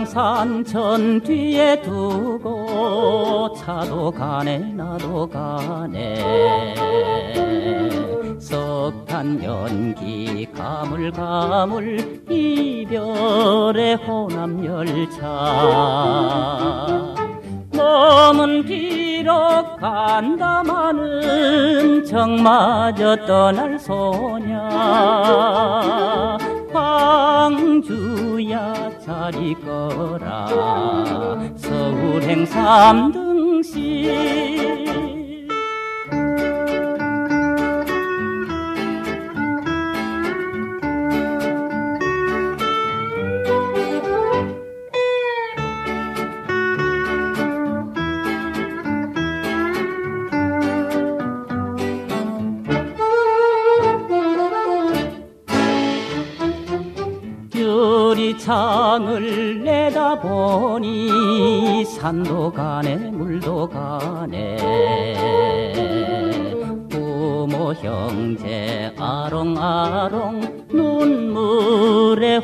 고향산천 뒤에 두고 차도 가네 나도 가네 석탄 연기 가물가물 이별의 호남열차 몸은 비록 간다마는 정마저 떠날 소냐 광주야 잘 있거라 서울행 3등씩 유리창을 내다보니 산도 가네 물도 가네 부모 형제 아롱아롱 눈물의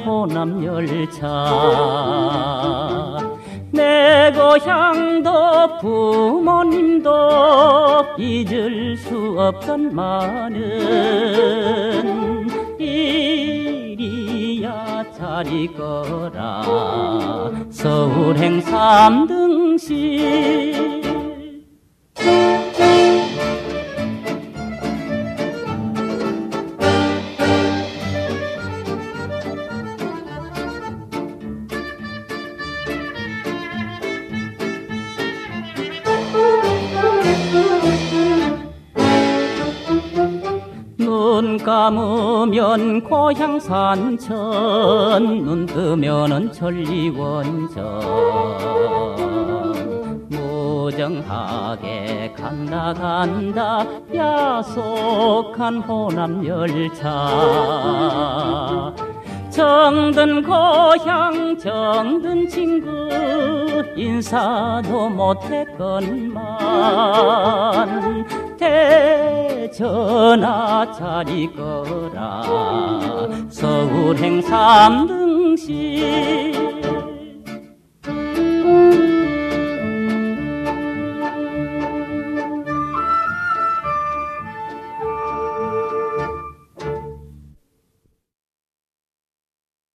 호남열차 내 고향도 부모님도 잊을 수 없던 많은 일이야 잘 있거라 서울행 3등씩 눈 감으면 고향 산천 눈 뜨면은 천리원전 무정하게 간다 야속한 호남열차 정든 고향 정든 친구 인사도 못했건만 대전아 잘 있거라 서울행 3등씩